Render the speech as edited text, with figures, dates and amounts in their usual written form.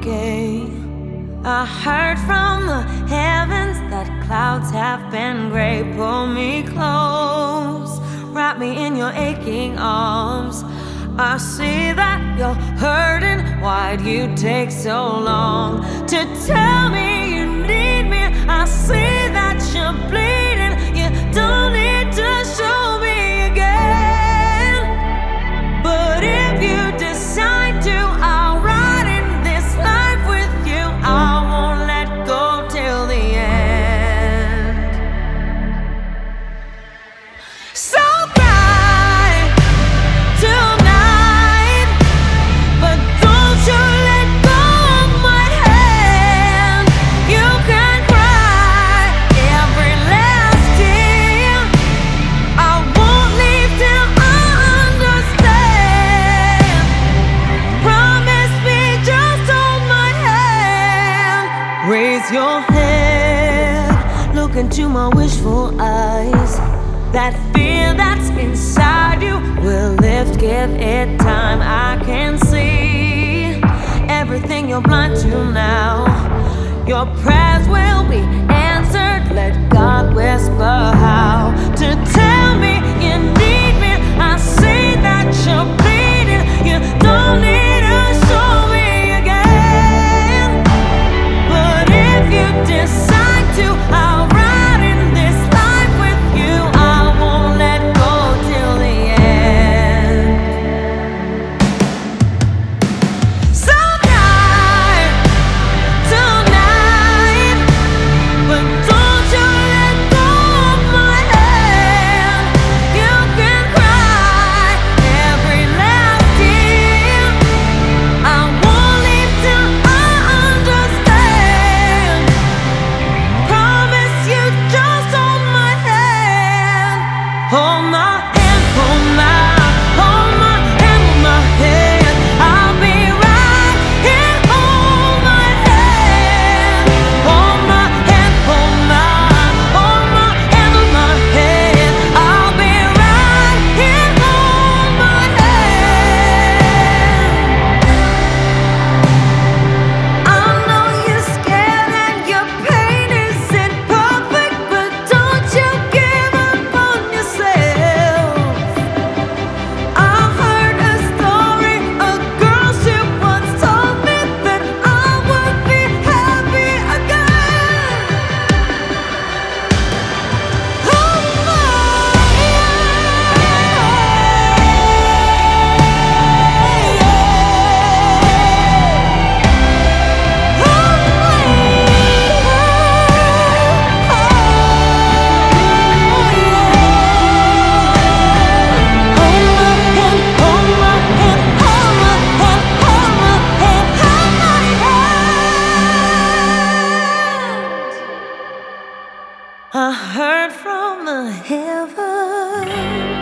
okay. I heard from the heavens that clouds have been gray. Pull me close, wrap me in your aching arms. I see that you're hurting. Why'd you take so long to tell me you need me? I see that you're bleeding. You don't need to show me again. But if you decide to, I'll ride in this life with you. I won't let go till the end. So cry tonight, but don't you let go of my hand. You can cry every last tear. I won't leave till I understand. Promise me, just hold my hand. Raise your head, look into my wishful eyes. That fear that's inside you will lift, give it time. I can see everything you're blind to now. Your prayers will be answered. Let God whisper how to tell me you need me. I see that you're bleeding. You don't need to show me again. But if you decide to, I'll ride in this life with you. I won't let go till the end. So cry tonight, but don't you let go of my hand. You can cry every last tear. I won't leave till I understand. Promise you, just hold my hand. Hold my hand, hold my hand, hold my hand. I'll be right here. Hold my hand, hold my hand, hold my hand, hold my hand. I'll be right here. Hold my hand. I know you're scared and your pain isn't perfect, but don't you give up on yourself. I heard a story, a girl, she once told me that I would be happy again. Hold my I heard from the heavens